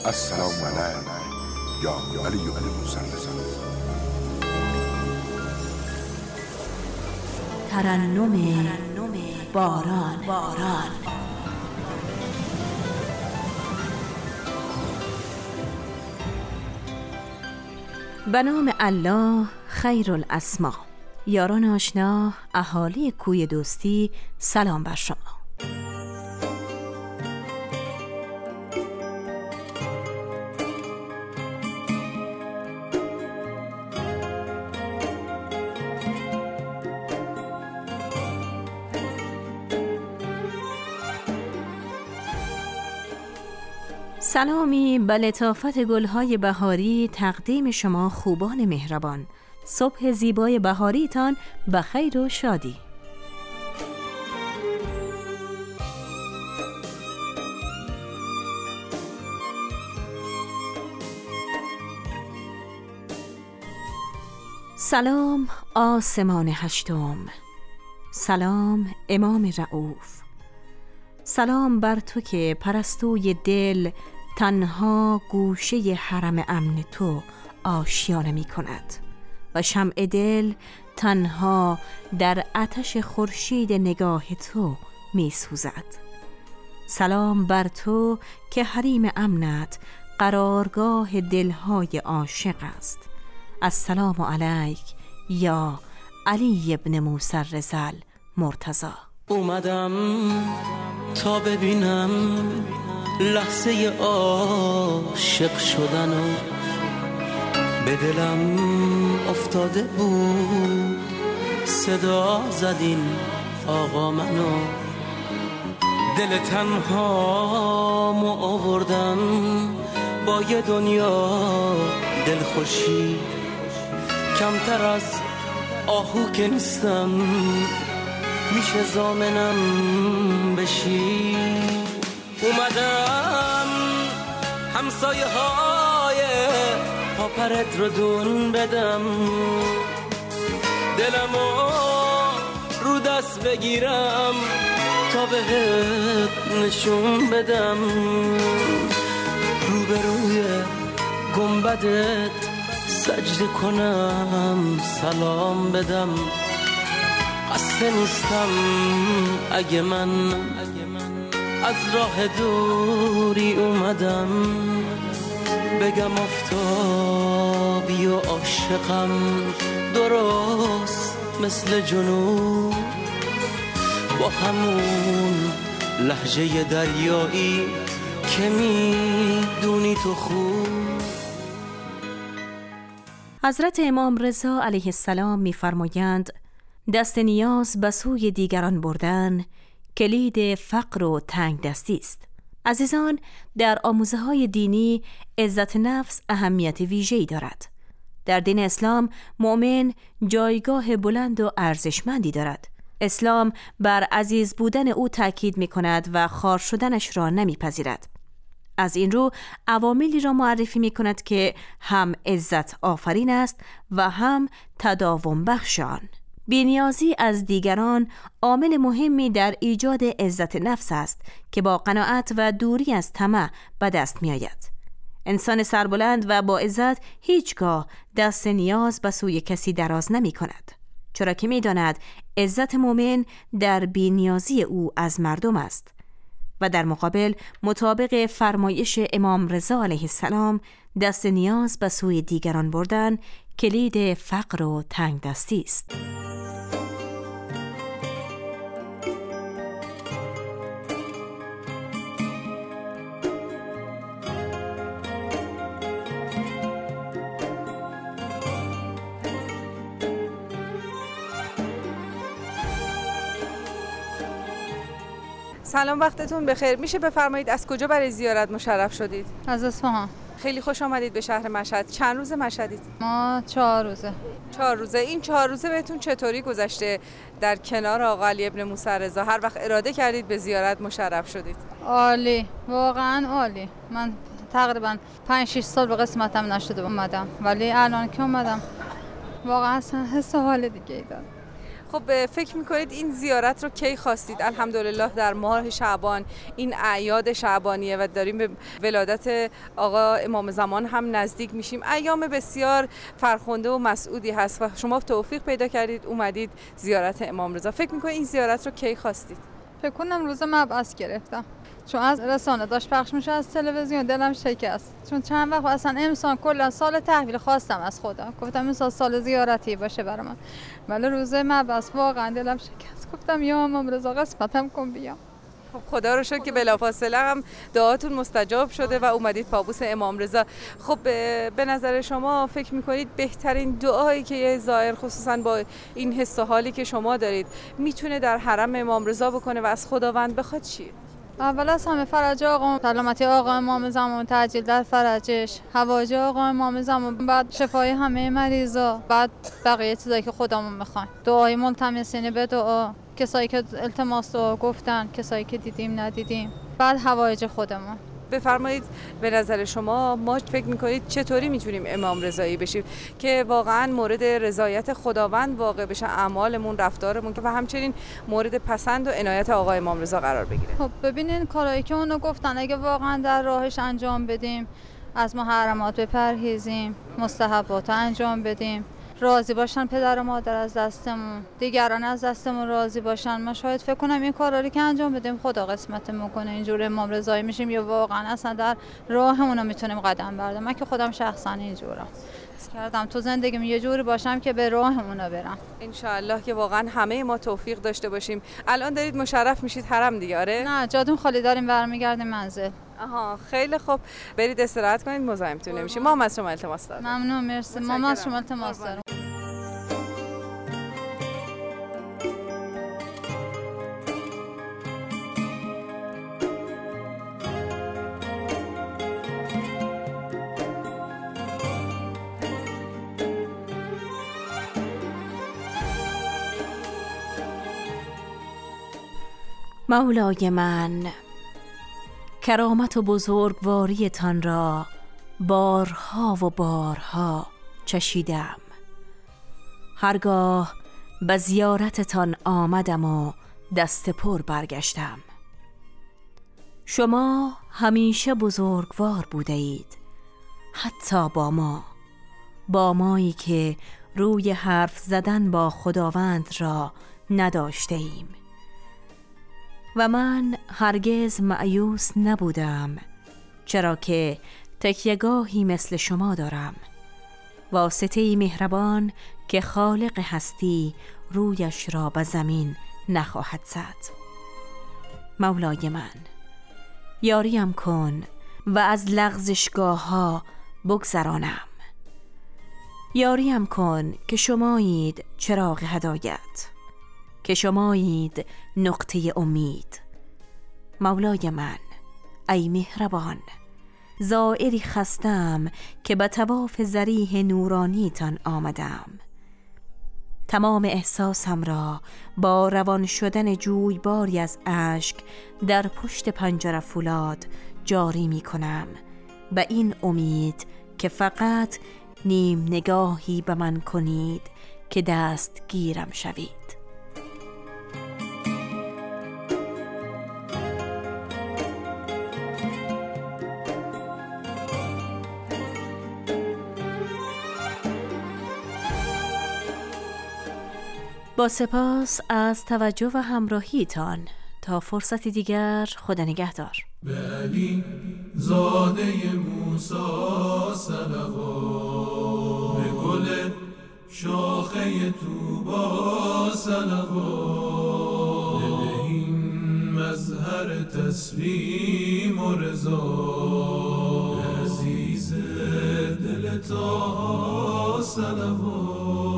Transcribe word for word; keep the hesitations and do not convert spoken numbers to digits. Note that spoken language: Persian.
السلام علیک یا علی ابن موسی الرضا. ترنم باران باران به نام الله خیر الاسما. یاران آشنا، اهالی کوی دوستی، سلام بر شما. سلامی به لطافت گلهای بهاری تقدیم شما خوبان مهربان. صبح زیبای بهاریتان به خیر و شادی. سلام آسمان هشتم، سلام امام رؤوف، سلام بر تو که پرستوی دل تنها گوشه حرم امن تو آشیانه می کند و شمع دل تنها در آتش خورشید نگاه تو می سوزد. سلام بر تو که حریم امنت قرارگاه دلهای عاشق است. السلام علیک یا علی ابن موسی الرضا مرتضی. اومدم تا ببینم لحظه عاشق شدن و به دلم افتاده بود صدا زدین آقا منو. دل تنها مو آوردم با یه دنیا دلخوشی، کمتر از آهو که نیستم میشه ضامنم بشی. اومدم همسایه های پاپرت رو دون بدم، دلمو رو دست بگیرم تا بهت نشون بدم، روبروی گنبدت سجده کنم سلام بدم. قصد نیستم اگه من از راه دوری اومدم بگم آفتابی و عاشقم درست مثل جنوب، با همون لهجه دریایی که میدونی تو خوب. حضرت امام رضا علیه السلام می‌فرمایند دست نیاز به سوی دیگران بردن کلید فقر و تنگ دستی است. عزیزان، در آموزه‌های دینی عزت نفس اهمیت ویژه‌ای دارد. در دین اسلام مؤمن جایگاه بلند و ارزشمندی دارد. اسلام بر عزیز بودن او تاکید می‌کند و خوار شدنش را نمی‌پذیرد. از این رو عواملی را معرفی می‌کند که هم عزت آفرین است و هم تداوم بخش آن. بی‌نیازی از دیگران عامل مهمی در ایجاد عزت نفس است که با قناعت و دوری از طمع به دست می آید. انسان سربلند و با عزت هیچگاه دست نیاز به سوی کسی دراز نمی کند، چرا که می داند عزت مؤمن در بی‌نیازی او از مردم است و در مقابل مطابق فرمایش امام رضا علیه السلام دست نیاز به سوی دیگران بردن کلید فقر و تنگ دستی است. سلام، وقتتون بخیر. میشه بفرمایید از کجا برای زیارت مشرف شدید؟ از اصفهان. خیلی خوش آمدید به شهر مشهد. چند روز مشهدید؟ ما چهار روزه. چهار روزه. این چهار روزه بهتون چطوری گذشته در کنار آقا علی ابن موسی الرضا؟ هر وقت اراده کردید به زیارت مشرف شدید؟ عالی، واقعا عالی. من تقریبا پنج شش سال به قسمتم نشده اومدم، ولی الان که اومدم واقعا حس حال دیگه ای دارم. خب فکر میکنید این زیارت رو کی خواستید؟ الحمدلله در ماه شعبان این اعیاد شعبانیه و داریم به ولادت آقا امام زمان هم نزدیک میشیم. ایام بسیار فرخنده و مسعودی هست و شما توفیق پیدا کردید اومدید زیارت امام رضا. فکر میکنید این زیارت رو کی خواستید؟ فکر کنم روز مبعث گرفتم، چون از رسانه داشت پخش میشه، از تلویزیون دلم شکست. چون چند وقت اصلا امسال کلا سال تحویل خواستم از خدا، گفتم امسال سال زیارتی باشه برای من، ولی روز مبعث واقعا دلم شکست. گفتم یا امام رضا قسمتم کن بیام. خب خدا رو شکر که بلافاصله هم دعاتون مستجاب شده و اومدید پابوس امام رضا. خب به نظر شما فکر میکنید بهترین دعایی که یه زائر خصوصا با این حس و حالی که شما دارید میتونه در حرم امام رضا بکنه و از خداوند بخواد چیه؟ اول از همه فرج آقا، سلامتی آقا امام زمان، تعجیل در فرجش، حوایج آقا امام زمان، بعد شفای همه مریضا، بعد بقیه چیزایی که خودمون میخوایم. دعای ملتمسین به دعا، کسایی که التماس دعا گفتن، کسایی که دیدیم ندیدیم، بعد حوایج خودمون. بفرمایید به نظر شما ما فکر میکنید چطوری میتونیم امام رضایی بشیم که واقعا مورد رضایت خداوند واقع بشه اعمالمون، رفتارمون و همچنین مورد پسند و عنایت آقا امام رضا قرار بگیره؟ خب ببینین کارهایی که اونو گفتن اگه واقعا در راهش انجام بدیم، از محرمات بپرهیزیم، مستحبات انجام بدیم، راضی باشن پدر و مادر از دستمون، دیگران از دستمون راضی باشن، ما شاید فکر کنم این کارا که انجام بدیم خدا قسمتمون کنه اینجوری امام رضایی میشیم یا واقعا اصلا در راهمون رو میتونیم قدم برداریم. من که خودم شخصا اینجورم کردم تو زندگیم یه جوری باشم که به راهمون رو برم. ان شاء الله که واقعا همه ما توفیق داشته باشیم. الان دارید مشرف میشید حرم دیگه؟ آره؟ نه جادون خالی داریم برمیگردیم منزل. آها خیلی خوب، برید استراحت کنید، مزاحمتون نمیشیم. ما هم از شما التماس داریم. ممنون، مرسی. ما از شما التماس داریم. مولای من، کرامت و بزرگواریتان را بارها و بارها چشیدم. هرگاه به زیارتتان آمدم و دست پر برگشتم. شما همیشه بزرگوار بوده اید، حتی با ما، با مایی که روی حرف زدن با خداوند را نداشته ایم. و من هرگز مایوس نبودم، چرا که تکیه‌گاهی مثل شما دارم، واسطه‌ای مهربان که خالق هستی رویش را به زمین نخواهد زد. مولای من، یاریم کن و از لغزشگاه ها بگذرانم. یاریم کن که شمایید چراغ هدایت، که شمایید نقطه امید. مولای من، ای مهربان، زائری خستم که به طواف ذریح نورانیتان آمدم. تمام احساسم را با روان شدن جویباری از اشک در پشت پنجره فولاد جاری می کنم، به این امید که فقط نیم نگاهی به من کنید که دست گیرم شوید. با سپاس از توجه و همراهیتان. تا فرصتی دیگر، خدا نگهدار. به علی زاده موسی صلوات، به گل شاخه طوبی صلوات، به این مظهر تسلیم و رضا، به عزیز دل طه صلوات.